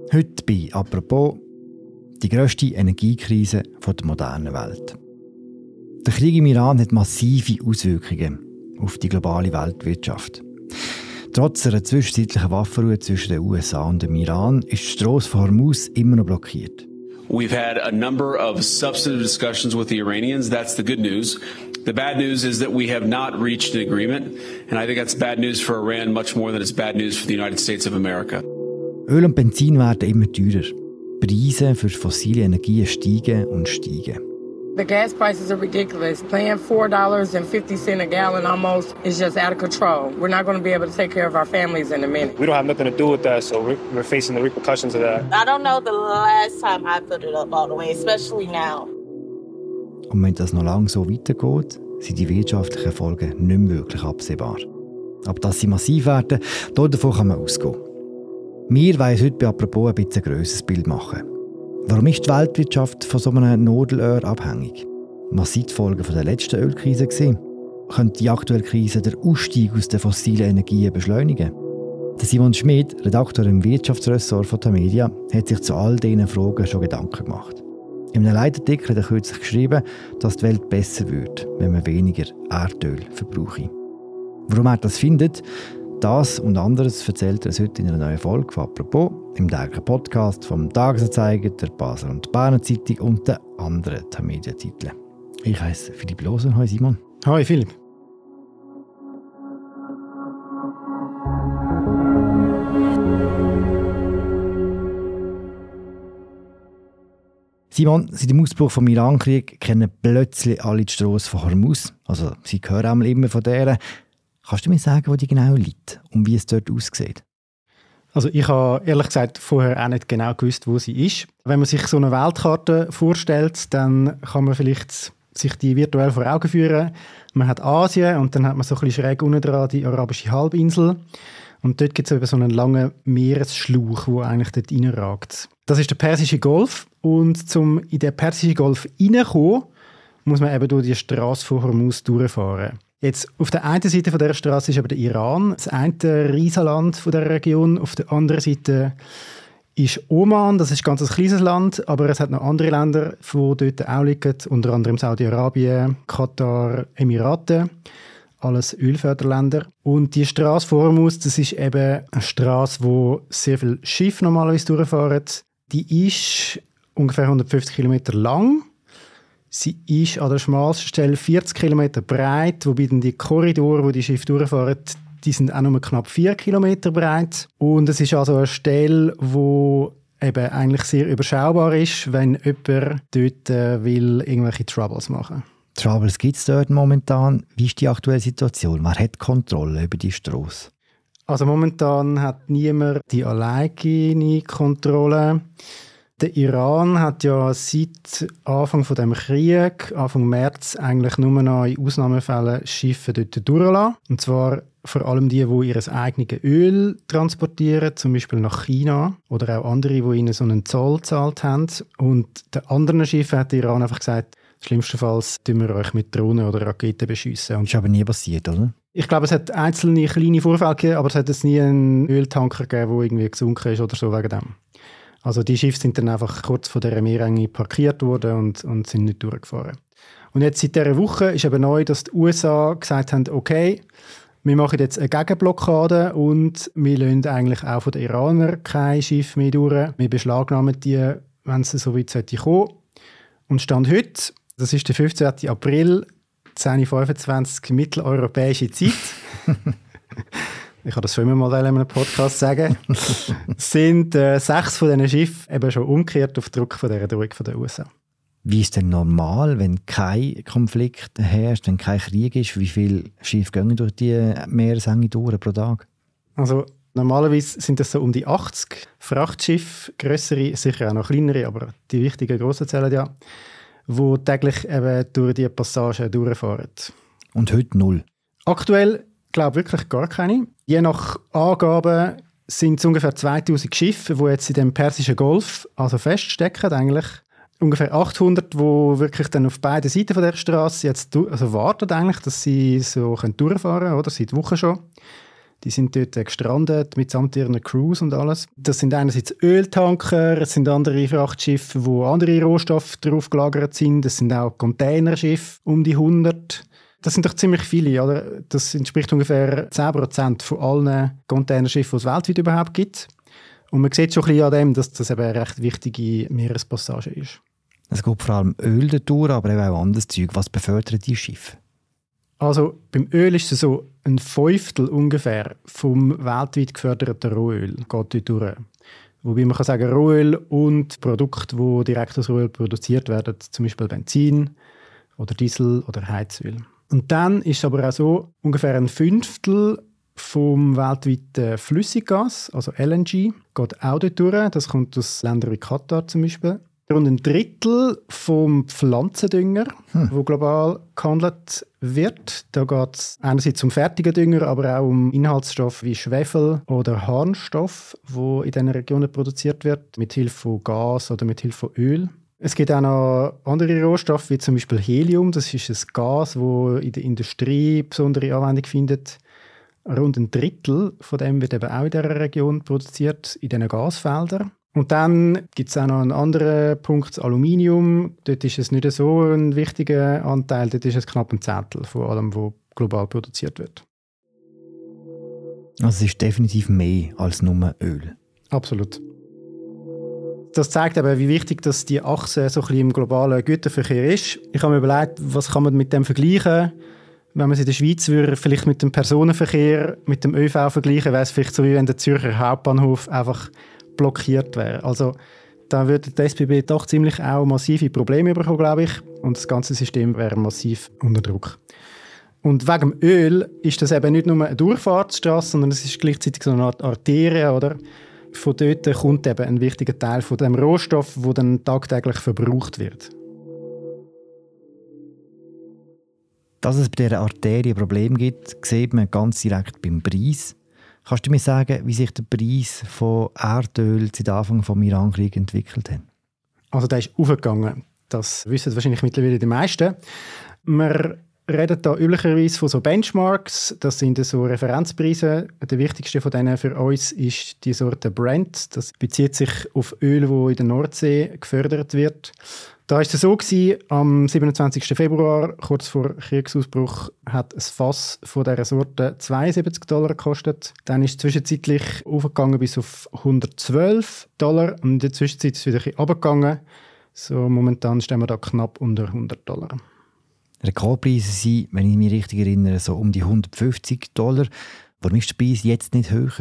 Heute bei «Apropos» die grösste Energiekrise der modernen Welt. Der Krieg im Iran hat massive Auswirkungen auf die globale Weltwirtschaft. Trotz einer zwischenzeitlichen Waffenruhe zwischen den USA und dem Iran ist die Strasse von Hormuz immer noch blockiert. We've had a number of substantive discussions with the Iranians. That's the good news. The bad news is that we have not reached an agreement. And I think that's bad news for Iran much more than it's bad news for the United States of America. Öl und Benzin werden immer teurer. Preise für fossile Energien steigen und steigen. The gas prices are ridiculous. Paying $4.50 a gallon almost is just out of control. We're not going to be able to take care of our families in a minute. We don't have nothing to do with that, so we're facing the repercussions of that. I don't know the last time I put it up all the way, especially now. Und wenn das noch lange so weitergeht, sind die wirtschaftlichen Folgen nicht mehr wirklich absehbar. Aber dass sie massiv werden, davon kann man ausgehen. Wir wollen heute bei «Apropos» ein bisschen ein grösseres Bild machen. Warum ist die Weltwirtschaft von so einem Nadelöhr abhängig? Was waren die Folgen der letzten Ölkrise? Könnte die aktuelle Krise den Ausstieg aus den fossilen Energien beschleunigen? Der Simon Schmid, Redakteur im Wirtschaftsressort von Tamedia, hat sich zu all diesen Fragen schon Gedanken gemacht. In einem Leitartikel hat er kürzlich geschrieben, dass die Welt besser wird, wenn man weniger Erdöl verbrauche. Warum er das findet, das und anderes erzählt er uns heute in einer neuen Folge von «Apropos» im täglichen Podcast vom «Tagesanzeiger», der «Basler und Berner Zeitung» und den anderen Tamedia-Titeln. Ich heiße Philipp Loser. Hallo Simon. Hallo Philipp. Simon, seit dem Ausbruch des Iran-Krieg kennen plötzlich alle die Strasse von Hormuz. Also, sie hören einmal immer von der. Kannst du mir sagen, wo die genau liegt und wie es dort aussieht? Also ich habe ehrlich gesagt vorher auch nicht genau gewusst, wo sie ist. Wenn man sich so eine Weltkarte vorstellt, dann kann man vielleicht sich die virtuell vor Augen führen. Man hat Asien und dann hat man so ein bisschen schräg unten dran die arabische Halbinsel. Und dort gibt es eben so einen langen Meeresschlauch, der eigentlich dort reinragt. Das ist der Persische Golf. Und um in den Persischen Golf reinzukommen, muss man eben durch die Strasse von Hormuz durchfahren. Jetzt, auf der einen Seite dieser Straße ist aber der Iran, das eine Riesenland von der Region. Auf der anderen Seite ist Oman, das ist ganz ein kleines Land, aber es hat noch andere Länder, die dort auch liegen, unter anderem Saudi-Arabien, Katar, Emirate, alles Ölförderländer. Und die Straße vor Hormuz, das ist eben eine Straße, wo sehr viele Schiffe normalerweise durchfahren. Die ist ungefähr 150 Kilometer lang. Sie ist an der schmalsten Stelle 40 Kilometer breit, wobei dann die Korridore, wo die Schiffe durchfahren, die sind auch nur knapp 4 Kilometer breit. Und es ist also eine Stelle, die eben eigentlich sehr überschaubar ist, wenn jemand dort will irgendwelche Troubles machen. Troubles gibt es dort momentan. Wie ist die aktuelle Situation? Wer hat Kontrolle über die Strasse? Also momentan hat niemand die alleine Kontrolle. Der Iran hat ja seit Anfang von dem Krieg, Anfang März, eigentlich nur noch in Ausnahmefällen Schiffe dort durchlassen. Und zwar vor allem die ihr eigenes Öl transportieren, zum Beispiel nach China. Oder auch andere, die ihnen so einen Zoll gezahlt haben. Und den anderen Schiffen hat der Iran einfach gesagt, schlimmstenfalls tun wir euch mit Drohnen oder Raketen beschiessen. Das ist aber nie passiert, oder? Ich glaube, es hat einzelne kleine Vorfälle gegeben, aber es hat jetzt nie einen Öltanker gegeben, der irgendwie gesunken ist oder so wegen dem. Also die Schiffe sind dann einfach kurz vor dieser Meerenge parkiert worden und sind nicht durchgefahren. Und jetzt seit dieser Woche ist eben neu, dass die USA gesagt haben, okay, wir machen jetzt eine Gegenblockade und wir lassen eigentlich auch von den Iranern kein Schiff mehr durch. Wir beschlagnahmen die, wenn es so weit kommen sollte. Und Stand heute, das ist der 15. April 10.25 mitteleuropäische Zeit. Ich kann das schon immer mal in einem Podcast sagen. Sind 6 von diesen Schiffen eben schon umgekehrt auf Druck von dieser Drohung von den USA. Wie ist denn normal, wenn kein Konflikt herrscht, wenn kein Krieg ist? Wie viele Schiffe gehen durch die Meeresenge durch pro Tag? Also normalerweise sind das so um die 80 Frachtschiffe, grössere, sicher auch noch kleinere, aber die wichtigen grossen zählen ja, die täglich eben durch diese Passagen durchfahren. Und heute 0? Aktuell glaube ich wirklich gar keine. Je nach Angaben sind es ungefähr 2000 Schiffe, die jetzt in dem Persischen Golf also feststecken eigentlich. Ungefähr 800, die wirklich dann auf beiden Seiten von der Straße jetzt also warten eigentlich, dass sie so durchfahren können, oder? Seit Wochen schon. Die sind dort gestrandet, mitsamt ihren Crews und alles. Das sind einerseits Öltanker, es sind andere Frachtschiffe, wo andere Rohstoffe drauf gelagert sind. Es sind auch Containerschiffe, um die 100. Das sind doch ziemlich viele, oder? Das entspricht ungefähr 10% von allen Containerschiffen, die es weltweit überhaupt gibt. Und man sieht schon ein bisschen an dem, dass das eben eine recht wichtige Meerespassage ist. Es geht vor allem Öl durch, aber eben auch anderes Zeug. Was befördern die Schiffe? Also beim Öl ist es so, ein Fünftel ungefähr vom weltweit geförderten Rohöl geht dort durch. Wobei man kann sagen, Rohöl und Produkte, die direkt aus Rohöl produziert werden, zum Beispiel Benzin oder Diesel oder Heizöl. Und dann ist es aber auch so, ungefähr ein Fünftel vom weltweiten Flüssiggas, also LNG, geht auch dort durch. Das kommt aus Ländern wie Katar zum Beispiel. Rund ein Drittel vom Pflanzendünger, wo global gehandelt wird. Da geht es einerseits um fertigen Dünger, aber auch um Inhaltsstoffe wie Schwefel oder Harnstoff, wo in diesen Regionen produziert wird, mit Hilfe von Gas oder mit Hilfe von Öl. Es gibt auch noch andere Rohstoffe, wie zum Beispiel Helium. Das ist ein Gas, das in der Industrie besondere Anwendung findet. Rund ein Drittel von dem wird eben auch in dieser Region produziert, in diesen Gasfeldern. Und dann gibt es auch noch einen anderen Punkt, das Aluminium. Dort ist es nicht so ein wichtiger Anteil, dort ist es knapp ein Zehntel von allem, was global produziert wird. Also es ist definitiv mehr als nur Öl. Absolut. Das zeigt eben, wie wichtig dass die Achse so ein bisschen im globalen Güterverkehr ist. Ich habe mir überlegt, was kann man mit dem vergleichen? Wenn man es in der Schweiz würde, vielleicht mit dem Personenverkehr, mit dem ÖV vergleichen, wäre es vielleicht so, wie wenn der Zürcher Hauptbahnhof einfach blockiert wäre. Also da würde die SBB doch ziemlich auch massive Probleme bekommen, glaube ich. Und das ganze System wäre massiv unter Druck. Und wegen dem Öl ist das eben nicht nur eine Durchfahrtsstrasse, sondern es ist gleichzeitig so eine Art Arterie, oder? Von dort kommt eben ein wichtiger Teil von dem Rohstoff, der dann tagtäglich verbraucht wird. Dass es bei dieser Arterie Probleme gibt, sieht man ganz direkt beim Preis. Kannst du mir sagen, wie sich der Preis von Erdöl seit Anfang des Irankriegs entwickelt hat? Also der ist aufgegangen. Das wissen wahrscheinlich mittlerweile die meisten. Wir reden hier üblicherweise von so Benchmarks. Das sind so Referenzpreise. Der wichtigste von denen für uns ist die Sorte Brent. Das bezieht sich auf Öl, das in der Nordsee gefördert wird. Da war es so, am 27. Februar, kurz vor Kriegsausbruch, hat ein Fass von dieser Sorte $72 gekostet. Dann ist es zwischenzeitlich aufgegangen bis auf $112 und in der Zwischenzeit ist es wieder ein bisschen runtergegangen. So, momentan stehen wir da knapp unter $100. Rekordpreise sind, wenn ich mich richtig erinnere, so um die $150. Warum ist der Preis jetzt nicht höher?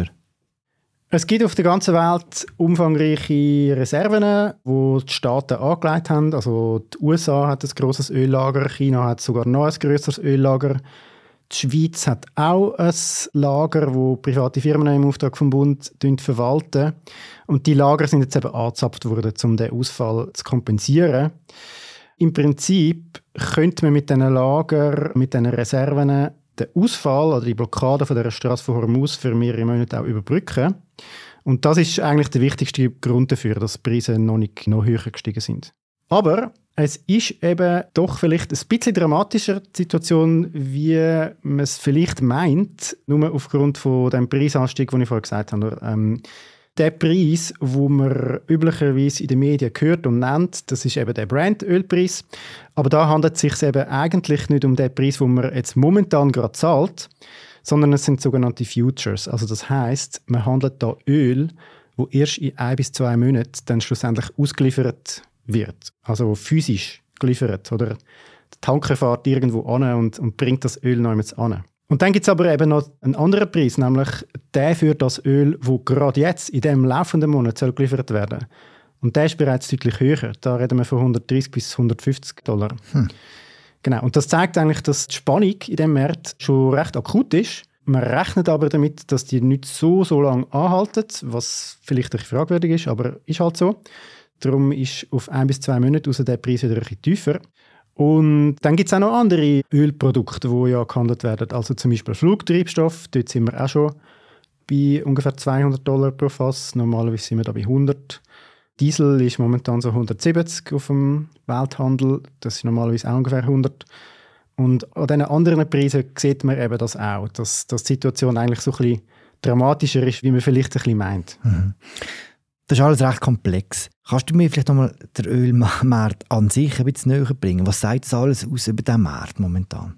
Es gibt auf der ganzen Welt umfangreiche Reserven, die die Staaten angelegt haben. Also die USA hat ein grosses Öllager, China hat sogar noch ein grösseres Öllager. Die Schweiz hat auch ein Lager, das private Firmen im Auftrag vom Bund verwalten. Und die Lager sind jetzt eben angezapft worden, um den Ausfall zu kompensieren. Im Prinzip könnte man mit diesen Lager, mit diesen Reserven den Ausfall oder die Blockade von der Straße von Hormuz für mehrere Monate auch überbrücken. Und das ist eigentlich der wichtigste Grund dafür, dass die Preise noch höher gestiegen sind. Aber es ist eben doch vielleicht ein bisschen dramatischer die Situation, wie man es vielleicht meint, nur aufgrund von dem Preisanstieg, den ich vorher gesagt habe. Der Preis, den man üblicherweise in den Medien hört und nennt, das ist eben der Brent-Ölpreis. Aber da handelt es sich eben eigentlich nicht um den Preis, den man jetzt momentan gerade zahlt, sondern es sind sogenannte Futures. Also das heisst, man handelt da Öl, wo erst in 1 bis 2 Monaten dann schlussendlich ausgeliefert wird. Also physisch geliefert. Oder der Tanker fährt irgendwo an und bringt das Öl noch jemand an. Und dann gibt es aber eben noch einen anderen Preis, nämlich der für das Öl, das gerade jetzt in diesem laufenden Monat geliefert werden soll. Und der ist bereits deutlich höher. Da reden wir von $130 bis $150. Genau. Und das zeigt eigentlich, dass die Spannung in diesem Markt schon recht akut ist. Man rechnet aber damit, dass die nicht so lange anhalten, was vielleicht ein bisschen fragwürdig ist, aber ist halt so. Darum ist auf 1 bis 2 Monate der Preis wieder ein bisschen tiefer. Und dann gibt es auch noch andere Ölprodukte, die ja gehandelt werden. Also zum Beispiel Flugtreibstoff. Dort sind wir auch schon bei ungefähr $200 pro Fass. Normalerweise sind wir da bei 100. Diesel ist momentan so 170 auf dem Welthandel. Das ist normalerweise auch ungefähr 100. Und an diesen anderen Preisen sieht man eben das auch, dass die Situation eigentlich so ein bisschen dramatischer ist, wie man vielleicht ein bisschen meint. Mhm. Das ist alles recht komplex. Kannst du mir vielleicht nochmal den Ölmarkt an sich ein bisschen näher bringen? Was sagt das alles aus über den Markt momentan?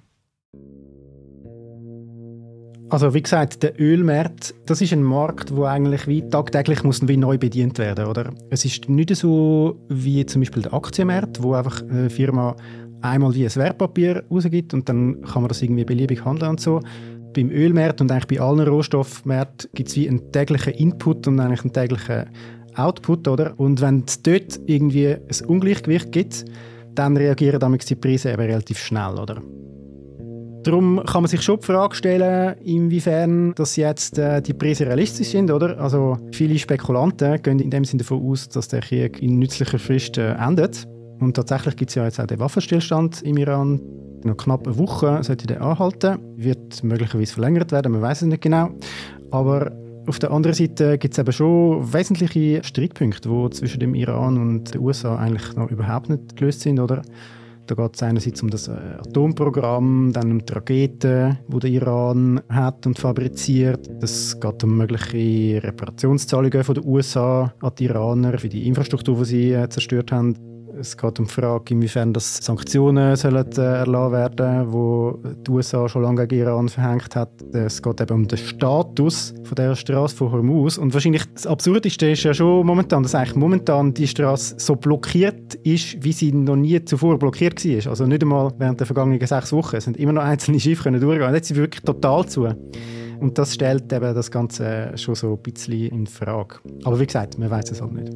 Also wie gesagt, der Ölmarkt, das ist ein Markt, der eigentlich wie tagtäglich muss wie neu bedient werden, oder? Es ist nicht so wie zum Beispiel der Aktienmarkt, wo einfach eine Firma einmal wie ein Wertpapier rausgibt und dann kann man das irgendwie beliebig handeln und so. Beim Ölmarkt und eigentlich bei allen Rohstoffmärkten gibt es wie einen täglichen Input und eigentlich einen täglichen Output, oder? Und wenn es dort irgendwie ein Ungleichgewicht gibt, dann reagieren damals die Preise eben relativ schnell, oder? Darum kann man sich schon die Frage stellen, inwiefern dass jetzt die Preise realistisch sind, oder? Also viele Spekulanten gehen in dem Sinne davon aus, dass der Krieg in nützlicher Frist endet. Und tatsächlich gibt es ja jetzt auch den Waffenstillstand im Iran. Noch knapp eine Woche sollte der anhalten. Wird möglicherweise verlängert werden, man weiß es nicht genau. Aber auf der anderen Seite gibt es eben schon wesentliche Streitpunkte, die zwischen dem Iran und den USA eigentlich noch überhaupt nicht gelöst sind, oder? Da geht es einerseits um das Atomprogramm, dann um die Raketen, die der Iran hat und fabriziert. Es geht um mögliche Reparationszahlungen von den USA an die Iraner für die Infrastruktur, die sie zerstört haben. Es geht um die Frage, inwiefern das Sanktionen sollen erlassen werden, die die USA schon lange gegen Iran verhängt hat. Es geht eben um den Status von dieser Straße von Hormuz. Und wahrscheinlich das Absurdeste ist ja schon momentan, dass eigentlich momentan die Straße so blockiert ist, wie sie noch nie zuvor blockiert war. Also nicht einmal während der vergangenen 6 Wochen. Es sind immer noch einzelne Schiffe können durchgehen. Jetzt sind sie wirklich total zu. Und das stellt eben das Ganze schon so ein bisschen in Frage. Aber wie gesagt, man weiß es halt nicht.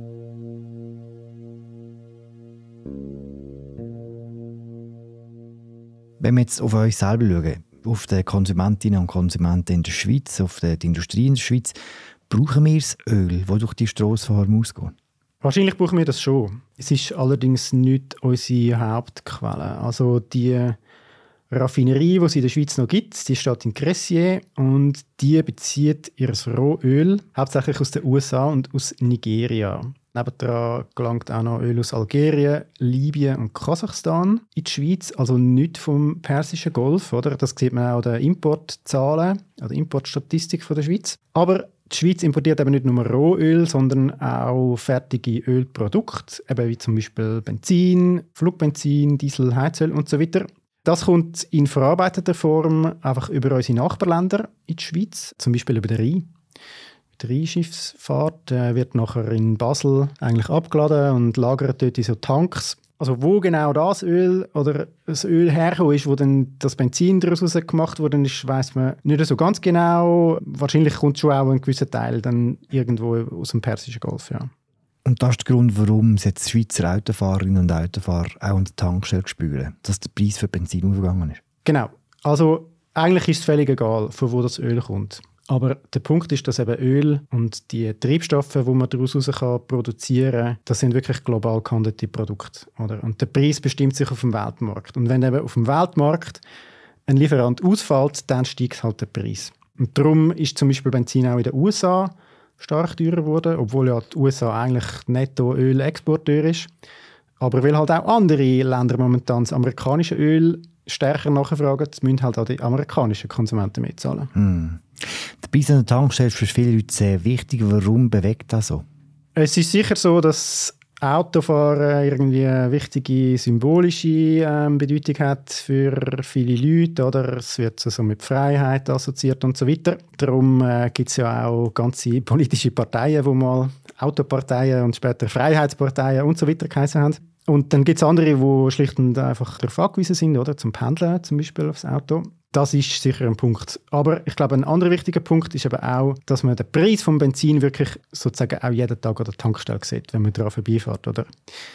Wenn wir jetzt auf euch selber schauen, auf die Konsumentinnen und Konsumenten in der Schweiz, auf die Industrie in der Schweiz, brauchen wir das Öl, das durch die Strasse von Hormuz geht? Wahrscheinlich brauchen wir das schon. Es ist allerdings nicht unsere Hauptquelle. Also die Raffinerie, die es in der Schweiz noch gibt, die steht in Cressier und die bezieht ihr Rohöl hauptsächlich aus den USA und aus Nigeria. Nebendran gelangt auch noch Öl aus Algerien, Libyen und Kasachstan in die Schweiz, also nicht vom Persischen Golf, oder? Das sieht man auch an den Importzahlen, an der Importstatistik von der Schweiz. Aber die Schweiz importiert eben nicht nur Rohöl, sondern auch fertige Ölprodukte, eben wie zum Beispiel Benzin, Flugbenzin, Diesel, Heizöl und so weiter. Das kommt in verarbeiteter Form einfach über unsere Nachbarländer in die Schweiz, zum Beispiel über den Rhein. Die Rheinschiffsfahrt wird nachher in Basel eigentlich abgeladen und lagert dort in so Tanks. Also wo genau das Öl oder das Öl hergekommen ist, wo dann das Benzin daraus gemacht worden ist, weiss man nicht so ganz genau. Wahrscheinlich kommt schon auch ein gewisser Teil dann irgendwo aus dem Persischen Golf, ja. Und das ist der Grund, warum jetzt Schweizer Autofahrerinnen und Autofahrer auch an der Tankstelle spüren, dass der Preis für Benzin aufgegangen ist. Genau. Also eigentlich ist es völlig egal, von wo das Öl kommt. Aber der Punkt ist, dass eben Öl und die Treibstoffe, die man daraus produzieren kann, das sind wirklich global gehandelte Produkte. Oder? Und der Preis bestimmt sich auf dem Weltmarkt. Und wenn eben auf dem Weltmarkt ein Lieferant ausfällt, dann steigt halt der Preis. Und darum ist zum Beispiel Benzin auch in den USA stark teurer geworden, obwohl ja die USA eigentlich netto Ölexporteur ist. Aber weil halt auch andere Länder momentan das amerikanische Öl stärker nachfragen, müssen halt auch die amerikanischen Konsumenten mitzahlen. Der Preis an der Tankstelle ist für viele Leute sehr wichtig. Warum bewegt das so? Es ist sicher so, dass Autofahren irgendwie eine wichtige symbolische Bedeutung hat für viele Leute. Oder? Es wird so mit Freiheit assoziiert und so weiter. Darum gibt es ja auch ganze politische Parteien, die mal Autoparteien und später Freiheitsparteien und so weiter geheißen haben. Und dann gibt es andere, die schlicht und einfach darauf angewiesen sind, oder? Zum Pendeln zum Beispiel aufs Auto. Das ist sicher ein Punkt. Aber ich glaube, ein anderer wichtiger Punkt ist eben auch, dass man den Preis vom Benzin wirklich sozusagen auch jeden Tag an der Tankstelle sieht, wenn man daran vorbeifährt, oder?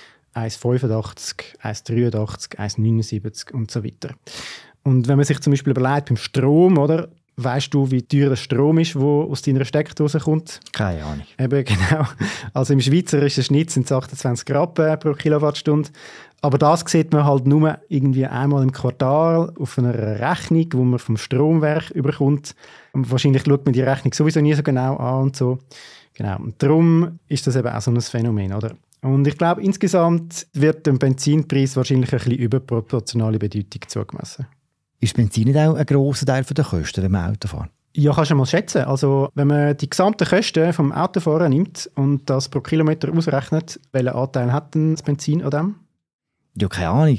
1,85, 1,83, 1,79 und so weiter. Und wenn man sich zum Beispiel überlegt, beim Strom, oder? Weißt du, wie teuer der Strom ist, der aus deiner Steckdose kommt? Keine Ahnung. Eben, genau. Also im schweizerischen Schnitt sind es 28 Rappen pro Kilowattstunde. Aber das sieht man halt nur irgendwie einmal im Quartal auf einer Rechnung, die man vom Stromwerk überkommt. Und wahrscheinlich schaut man die Rechnung sowieso nie so genau an und so. Genau. Und darum ist das eben auch so ein Phänomen, oder? Und ich glaube, insgesamt wird dem Benzinpreis wahrscheinlich ein bisschen überproportionale Bedeutung zugemessen. Ist Benzin nicht auch ein grosser Teil der Kosten, wenn man Auto fährt? Ja, kannst du mal schätzen. Also, wenn man die gesamten Kosten vom Autofahren nimmt und das pro Kilometer ausrechnet, welchen Anteil hat denn das Benzin an dem? Ja, keine Ahnung,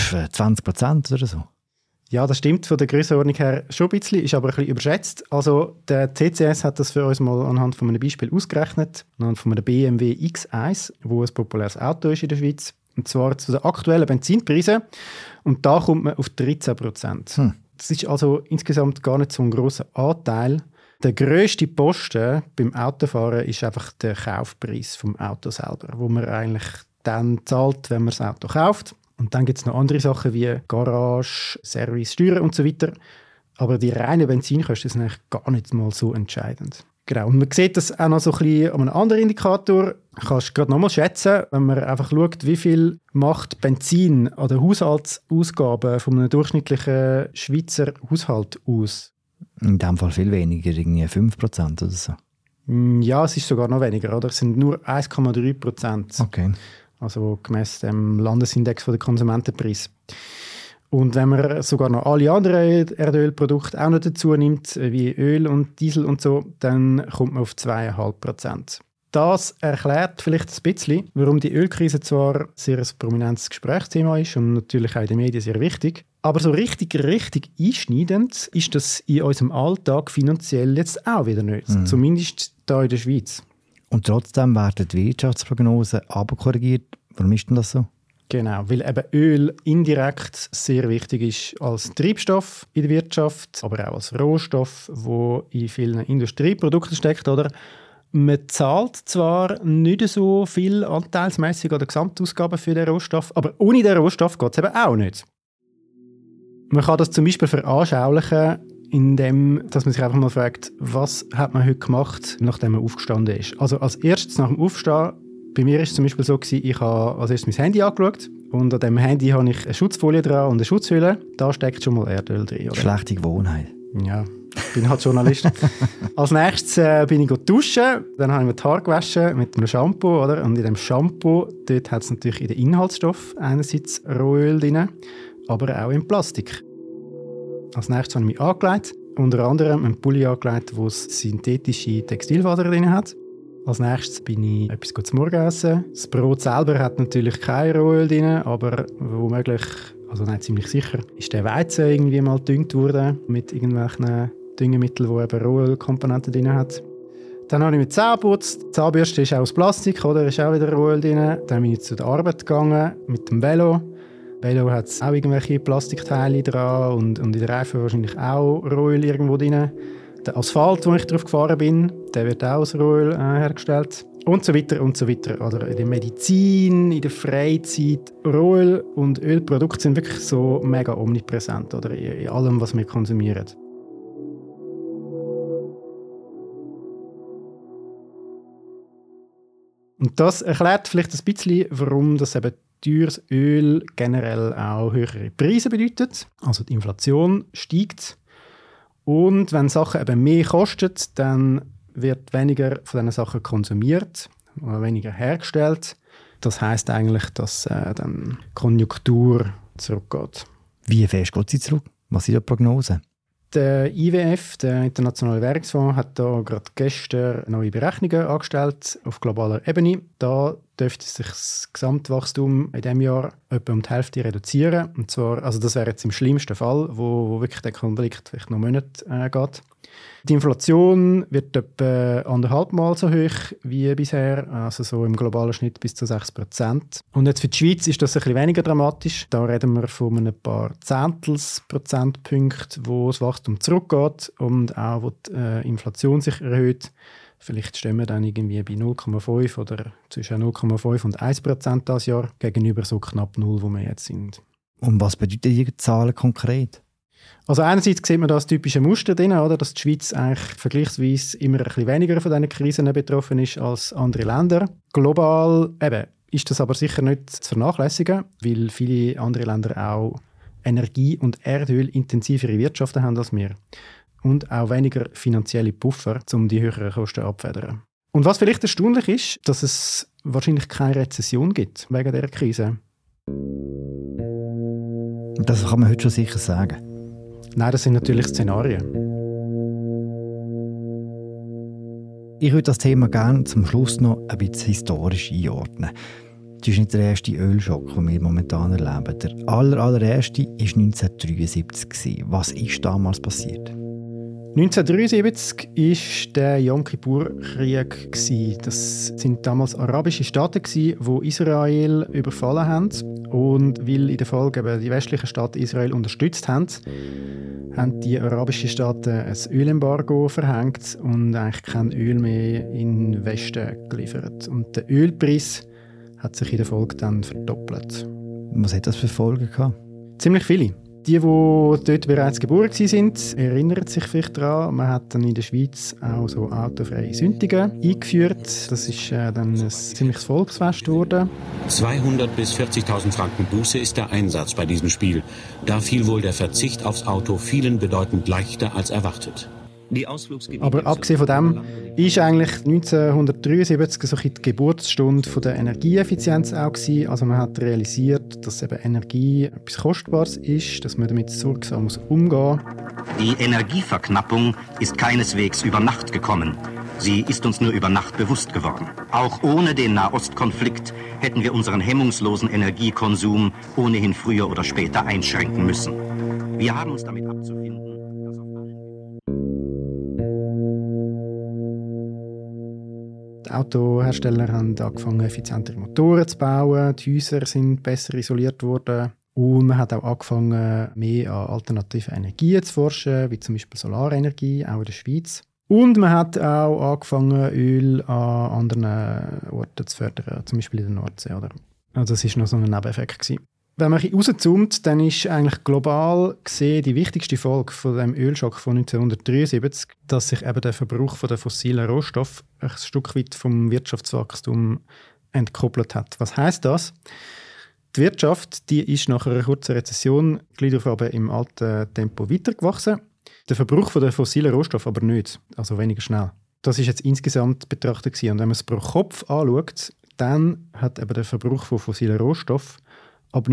20% oder so. Ja, das stimmt von der Grössenordnung her schon ein bisschen, ist aber ein bisschen überschätzt. Also der TCS hat das für uns mal anhand von einem Beispiel ausgerechnet, anhand von einem BMW X1, wo ein populäres Auto ist in der Schweiz, und zwar zu den aktuellen Benzinpreisen. Und da kommt man auf 13%. Das ist also insgesamt gar nicht so ein grosser Anteil. Der grösste Posten beim Autofahren ist einfach der Kaufpreis vom Auto selber, wo man eigentlich dann zahlt, wenn man das Auto kauft. Und dann gibt es noch andere Sachen wie Garage, Service, Steuern und so weiter. Aber die reinen Benzinkosten sind eigentlich gar nicht mal so entscheidend. Genau. Und man sieht das auch noch so ein bisschen an einem anderen Indikator. Kannst du gerade nochmal schätzen, wenn man einfach schaut, wie viel macht Benzin an den Haushaltsausgaben von einem durchschnittlichen Schweizer Haushalt aus? In diesem Fall viel weniger, irgendwie 5% oder so. Ja, es ist sogar noch weniger, oder? Es sind nur 1,3%. Okay. Also gemäss dem Landesindex der Konsumentenpreis. Und wenn man sogar noch alle anderen Erdölprodukte auch noch dazu nimmt, wie Öl und Diesel und so, dann kommt man auf 2,5%. Das erklärt vielleicht ein bisschen, warum die Ölkrise zwar sehr ein prominentes Gesprächsthema ist und natürlich auch in den Medien sehr wichtig, aber so richtig einschneidend ist das in unserem Alltag finanziell jetzt auch wieder nicht. Zumindest hier in der Schweiz. Und trotzdem werden die Wirtschaftsprognosen abkorrigiert. Warum ist denn das so? Genau, weil eben Öl indirekt sehr wichtig ist als Treibstoff in der Wirtschaft, aber auch als Rohstoff, wo in vielen Industrieprodukten steckt, oder? Man zahlt zwar nicht so viel anteilsmässig an der Gesamtausgabe für den Rohstoff, aber ohne den Rohstoff geht es eben auch nicht. Man kann das zum Beispiel veranschaulichen, indem dass man sich einfach mal fragt, was hat man heute gemacht, nachdem man aufgestanden ist. Also als erstes nach dem Aufstehen, bei mir war es zum Beispiel so, ich habe als erstes mein Handy angeschaut und an dem Handy habe ich eine Schutzfolie dran und eine Schutzhülle. Da steckt schon mal Erdöl drin. Oder? Schlechte Gewohnheit. Ja, ich bin halt Journalist. Als nächstes bin ich duschen, dann habe ich mir die Haare gewaschen mit einem Shampoo. Oder? Und in dem Shampoo dort hat es natürlich in den Inhaltsstoffen einerseits Rohöl drin, aber auch in Plastik. Als nächstes habe ich mich angelegt, unter anderem einen Pulli angelegt, der synthetische Textilfasern drin hat. Als nächstes bin ich etwas zu Morgen essen. Das Brot selber hat natürlich kein Rohöl drin, aber womöglich, also nicht ziemlich sicher, ist der Weizen irgendwie mal gedüngt worden mit irgendwelchen Düngemitteln, die eben Rohölkomponenten drin hat. Dann habe ich mir die Zähne geputzt. Die Zahnbürste ist auch aus Plastik, oder? Ist auch wieder Rohöl drin. Dann bin ich zu der Arbeit gegangen mit dem Velo. Velo hat auch irgendwelche Plastikteile dran und in den Reifen wahrscheinlich auch Rohöl irgendwo drin. Der Asphalt, wo ich drauf gefahren bin, der wird auch aus Rohöl hergestellt. Und so weiter und so weiter. Oder in der Medizin, in der Freizeit. Rohöl und Ölprodukte sind wirklich so mega omnipräsent, oder? In allem, was wir konsumieren. Und das erklärt vielleicht ein bisschen, warum das eben teures Öl generell auch höhere Preise bedeutet. Also die Inflation steigt. Und wenn Sachen eben mehr kosten, dann wird weniger von diesen Sachen konsumiert oder weniger hergestellt. Das heisst eigentlich, dass dann die Konjunktur zurückgeht. Wie fest geht sie zurück? Was sind die Prognosen? Der IWF, der Internationale Währungsfonds, hat da gerade gestern neue Berechnungen angestellt auf globaler Ebene. Da dürfte sich das Gesamtwachstum in diesem Jahr etwa um die Hälfte reduzieren. Und zwar, also das wäre jetzt im schlimmsten Fall, wo wirklich der Konflikt vielleicht noch Monate geht. Die Inflation wird etwa 1,5 Mal so hoch wie bisher, also so im globalen Schnitt bis zu 6%. Und jetzt für die Schweiz ist das ein bisschen weniger dramatisch. Da reden wir von ein paar Zehntelprozentpunkten, wo das Wachstum zurückgeht und auch wo die Inflation sich erhöht. Vielleicht stehen wir dann irgendwie bei 0,5 oder zwischen 0,5 und 1% das Jahr gegenüber so knapp 0, wo wir jetzt sind. Und was bedeuten die Zahlen konkret? Also einerseits sieht man das typische Muster drin, oder, dass die Schweiz eigentlich vergleichsweise immer ein bisschen weniger von diesen Krisen betroffen ist als andere Länder. Global eben, ist das aber sicher nicht zu vernachlässigen, weil viele andere Länder auch energie- und erdölintensivere Wirtschaften haben als wir. Und auch weniger finanzielle Puffer, um die höheren Kosten abzufedern. Und was vielleicht erstaunlich ist, dass es wahrscheinlich keine Rezession gibt wegen dieser Krise. Das kann man heute schon sicher sagen. Nein, das sind natürlich Szenarien. Ich würde das Thema gerne zum Schluss noch ein bisschen historisch einordnen. Das ist nicht der erste Ölschock, den wir momentan erleben. Der allererste war 1973. Was ist damals passiert? 1973 war der Yom Kippur-Krieg. Das sind damals arabische Staaten, die Israel überfallen haben. Und weil in der Folge eben die westlichen Staaten Israel unterstützt haben, haben die arabischen Staaten ein Ölembargo verhängt und eigentlich kein Öl mehr in den Westen geliefert. Und der Ölpreis hat sich in der Folge dann verdoppelt. Was hat das für Folgen gehabt? Ziemlich viele. Die dort bereits geboren waren, erinnern sich vielleicht daran. Man hat dann in der Schweiz auch so autofreie Sündigen eingeführt. Das ist dann ein ziemliches Volksfest geworden. 200.000 bis 40.000 Franken Buße ist der Einsatz bei diesem Spiel. Da fiel wohl der Verzicht aufs Auto vielen bedeutend leichter als erwartet. Aber abgesehen von dem ist eigentlich 1973 so die Geburtsstunde von der Energieeffizienz auch gewesen. Also man hat realisiert, dass eben Energie etwas Kostbares ist, dass man damit sorgsam umgehen muss. Die Energieverknappung ist keineswegs über Nacht gekommen. Sie ist uns nur über Nacht bewusst geworden. Auch ohne den Nahostkonflikt hätten wir unseren hemmungslosen Energiekonsum ohnehin früher oder später einschränken müssen. Wir haben uns damit abzufinden. Die Autohersteller haben angefangen, effizientere Motoren zu bauen, die Häuser sind besser isoliert worden und man hat auch angefangen, mehr an alternativen Energien zu forschen, wie zum Beispiel Solarenergie, auch in der Schweiz. Und man hat auch angefangen, Öl an anderen Orten zu fördern, zum Beispiel in der Nordsee. Oder? Also das war noch so ein Nebeneffekt gewesen. Wenn man ein bisschen rauszoomt, dann ist eigentlich global gesehen die wichtigste Folge von dem Ölschock von 1973, dass sich eben der Verbrauch von den fossilen Rohstoffen ein Stück weit vom Wirtschaftswachstum entkoppelt hat. Was heisst das? Die Wirtschaft, die ist nach einer kurzen Rezession gleich im alten Tempo weitergewachsen. Der Verbrauch von den fossilen Rohstoffen aber nicht, also weniger schnell. Das ist jetzt insgesamt betrachtet gewesen. Und wenn man es pro Kopf anschaut, dann hat eben der Verbrauch von fossilen Rohstoffen ab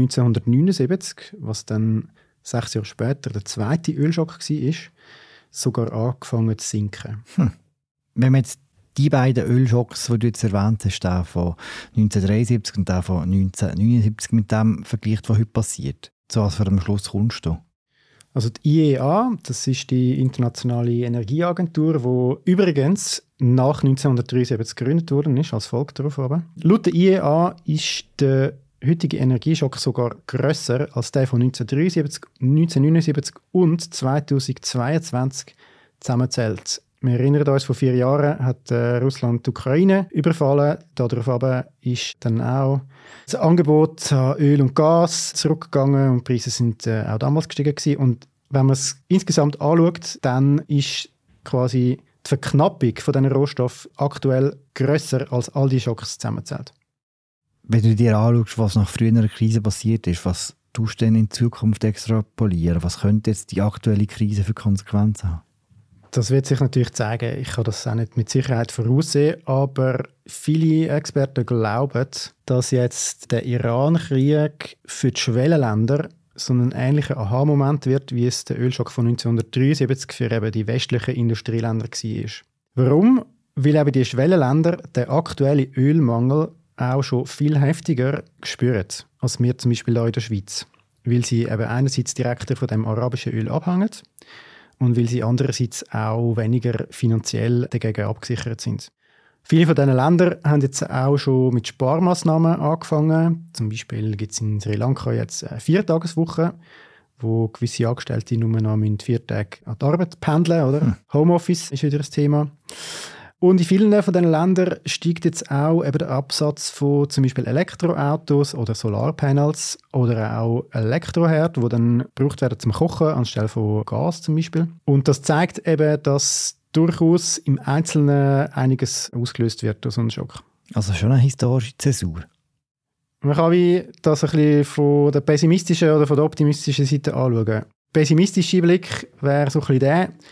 1979, was dann 6 Jahre später der zweite Ölschock war, sogar angefangen zu sinken. Wenn man jetzt die beiden Ölschocks, die du jetzt erwähnt hast, den von 1973 und den von 1979 mit dem vergleicht, was heute passiert, zu was für einem Schluss kommst du? Also die IEA, das ist die Internationale Energieagentur, die übrigens nach 1973 gegründet worden ist, als Folge darauf. Aber. Laut der IEA ist der heutige Energieschock sogar grösser als der von 1973, 1979 und 2022 zusammenzählt. Wir erinnern uns, vor 4 Jahren hat Russland die Ukraine überfallen. Darauf ist dann auch das Angebot an Öl und Gas zurückgegangen und die Preise sind auch damals gestiegen gewesen. Und wenn man es insgesamt anschaut, dann ist quasi die Verknappung von diesen Rohstoffen aktuell grösser als all die Schocks zusammenzählt. Wenn du dir anschaust, was nach früheren Krisen passiert ist, was tust du denn in Zukunft extrapolieren? Was könnte jetzt die aktuelle Krise für Konsequenzen haben? Das wird sich natürlich zeigen. Ich kann das auch nicht mit Sicherheit voraussehen, aber viele Experten glauben, dass jetzt der Iran-Krieg für die Schwellenländer so ein ähnlicher Aha-Moment wird, wie es der Ölschock von 1973 für eben die westlichen Industrieländer war. Warum? Weil eben die Schwellenländer den aktuellen Ölmangel auch schon viel heftiger spüren, als wir zum Beispiel hier in der Schweiz. Weil sie eben einerseits direkter von dem arabischen Öl abhängen und weil sie andererseits auch weniger finanziell dagegen abgesichert sind. Viele von diesen Ländern haben jetzt auch schon mit Sparmaßnahmen angefangen. Zum Beispiel gibt es in Sri Lanka jetzt eine 4-Tageswoche, wo gewisse Angestellte nur noch 4 Tage an die Arbeit pendeln. Oder? Homeoffice ist wieder ein Thema. Und in vielen von diesen Ländern steigt jetzt auch eben der Absatz von zum Beispiel Elektroautos oder Solarpanels oder auch Elektroherd, die dann gebraucht werden zum Kochen anstelle von Gas zum Beispiel. Und das zeigt eben, dass durchaus im Einzelnen einiges ausgelöst wird durch so einen Schock. Also schon eine historische Zäsur. Man kann wie das ein bisschen von der pessimistischen oder von der optimistischen Seite anschauen. Der pessimistische Blick wäre so ein bisschen der,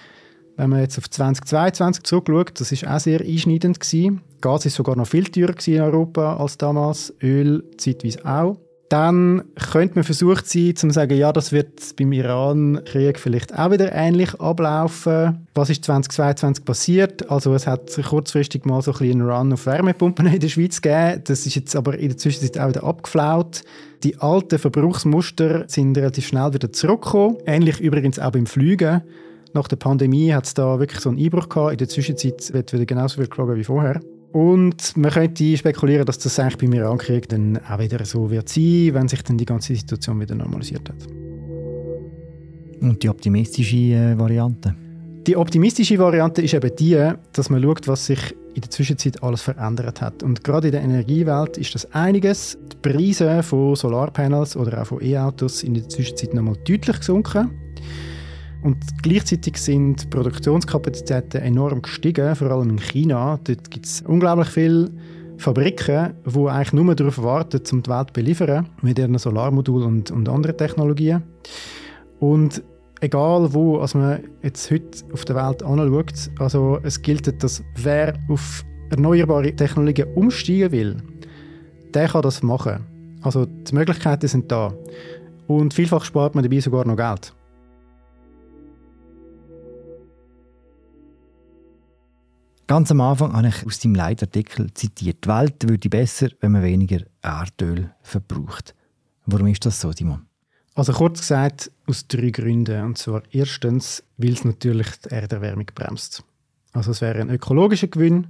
Wenn man jetzt auf 2022 zurückschaut, das war auch sehr einschneidend gewesen. Gas war sogar noch viel teurer in Europa als damals, Öl zeitweise auch. Dann könnte man versucht sein, zu sagen, ja, das wird beim Iran-Krieg vielleicht auch wieder ähnlich ablaufen. Was ist 2022 passiert? Also es hat kurzfristig mal so ein bisschen einen Run auf Wärmepumpen in der Schweiz gegeben. Das ist jetzt aber in der Zwischenzeit auch wieder abgeflaut. Die alten Verbrauchsmuster sind relativ schnell wieder zurückgekommen. Ähnlich übrigens auch beim Fliegen. Nach der Pandemie hat es da wirklich so einen Einbruch gehabt. In der Zwischenzeit wird wieder genauso viel geflogen wie vorher. Und man könnte spekulieren, dass das eigentlich beim Iran-Krieg dann auch wieder so wird sein, wenn sich dann die ganze Situation wieder normalisiert hat. Und die optimistische Variante? Die optimistische Variante ist eben die, dass man schaut, was sich in der Zwischenzeit alles verändert hat. Und gerade in der Energiewelt ist das einiges. Die Preise von Solarpanels oder auch von E-Autos sind in der Zwischenzeit nochmal deutlich gesunken. Und gleichzeitig sind die Produktionskapazitäten enorm gestiegen, vor allem in China. Dort gibt es unglaublich viele Fabriken, die eigentlich nur darauf warten, um die Welt zu beliefern, mit ihren Solarmodulen und anderen Technologien. Und egal wo also man jetzt heute auf der Welt anschaut, also es gilt, dass wer auf erneuerbare Technologien umsteigen will, der kann das machen. Also die Möglichkeiten sind da. Und vielfach spart man dabei sogar noch Geld. Ganz am Anfang habe ich aus deinem Leitartikel zitiert, die Welt würde besser, wenn man weniger Erdöl verbraucht. Warum ist das so, Simon? Also kurz gesagt, aus 3 Gründen. Und zwar erstens, weil es natürlich die Erderwärmung bremst. Also es wäre ein ökologischer Gewinn.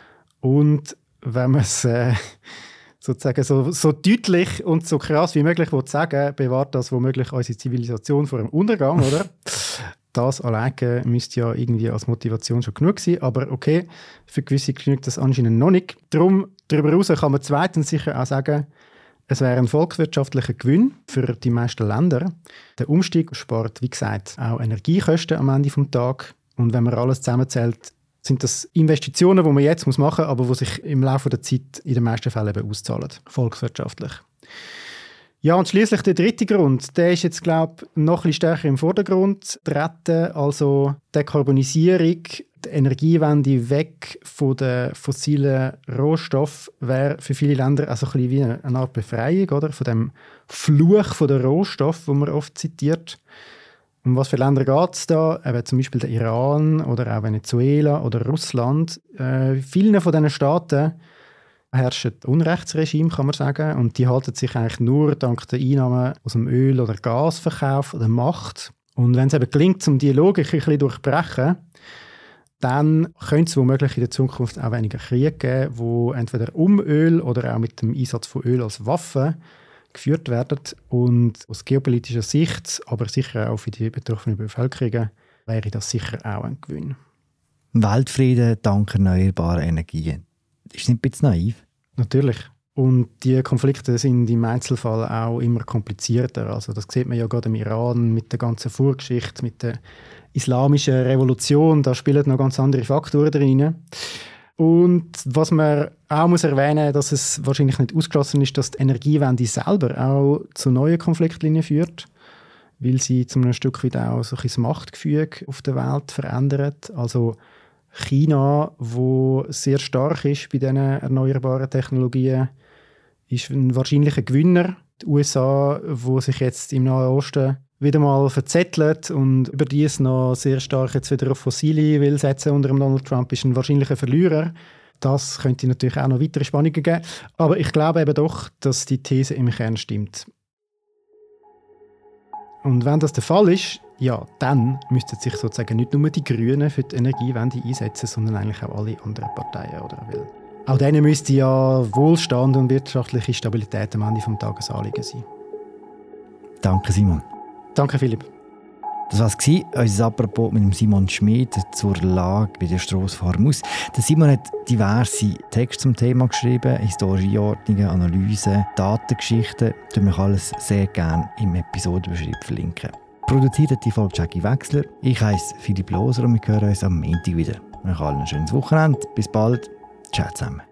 Und wenn man es sozusagen so deutlich und so krass wie möglich sagen, bewahrt das womöglich unsere Zivilisation vor dem Untergang, oder? Das alleine müsste ja irgendwie als Motivation schon genug sein, aber okay, für gewisse genügt das anscheinend noch nicht. Darum, darüber hinaus kann man zweitens sicher auch sagen, es wäre ein volkswirtschaftlicher Gewinn für die meisten Länder. Der Umstieg spart, wie gesagt, auch Energiekosten am Ende des Tages. Und wenn man alles zusammenzählt, sind das Investitionen, die man jetzt machen muss, aber die sich im Laufe der Zeit in den meisten Fällen eben auszahlen, volkswirtschaftlich. Ja, und schliesslich der dritte Grund, der ist jetzt, glaube ich, noch ein bisschen stärker im Vordergrund treten. Also Dekarbonisierung, die Energiewende weg von den fossilen Rohstoffen wäre für viele Länder also ein bisschen wie eine Art Befreiung, oder? Von dem Fluch von der Rohstoffe, den man oft zitiert. Um was für Länder geht es da? Eben zum Beispiel der Iran oder auch Venezuela oder Russland. Vielen von diesen Staaten herrscht ein Unrechtsregime, kann man sagen. Und die halten sich eigentlich nur dank der Einnahmen aus dem Öl- oder Gasverkauf oder Macht. Und wenn es eben gelingt, um diese Logik ein bisschen durchbrechen, dann könnte es womöglich in der Zukunft auch weniger Kriege geben, die entweder um Öl oder auch mit dem Einsatz von Öl als Waffe geführt werden. Und aus geopolitischer Sicht, aber sicher auch für die betroffenen Bevölkerungen, wäre das sicher auch ein Gewinn. Weltfrieden dank erneuerbarer Energien. Ist das nicht ein bisschen naiv? Natürlich. Und die Konflikte sind im Einzelfall auch immer komplizierter. Also das sieht man ja gerade im Iran mit der ganzen Vorgeschichte, mit der islamischen Revolution. Da spielen noch ganz andere Faktoren drin. Und was man auch muss erwähnen muss, dass es wahrscheinlich nicht ausgeschlossen ist, dass die Energiewende selber auch zu neuen Konfliktlinien führt, weil sie zu einem Stück weit auch so ein das Machtgefüge auf der Welt verändert. Also China, wo sehr stark ist bei diesen erneuerbaren Technologien, ist ein wahrscheinlicher Gewinner. Die USA, wo sich jetzt im Nahen Osten wieder mal verzettelt und überdies noch sehr stark jetzt wieder auf Fossile will setzen unter dem Donald Trump, ist ein wahrscheinlicher Verlierer. Das könnte natürlich auch noch weitere Spannungen geben. Aber ich glaube eben doch, dass die These im Kern stimmt. Und wenn das der Fall ist, ja, dann müssten sich sozusagen nicht nur die Grünen für die Energiewende einsetzen, sondern eigentlich auch alle anderen Parteien. Oder? Weil auch denen müsste ja Wohlstand und wirtschaftliche Stabilität am Ende des Tages Anliegen sein. Danke, Simon. Danke, Philipp. Das war unser Apropos mit Simon Schmid zur Lage bei der Strasse von Hormuz. Der Simon hat diverse Texte zum Thema geschrieben, historische Einordnungen, Analysen, Datengeschichten. Das möchte ich alles sehr gerne im Episodenbeschreibung verlinken. Produziert hat die Folge Jackie Wechsler. Ich heiße Philipp Loser und wir hören uns am Montag wieder. Wir wünschen allen ein schönes Wochenende. Bis bald. Ciao zusammen.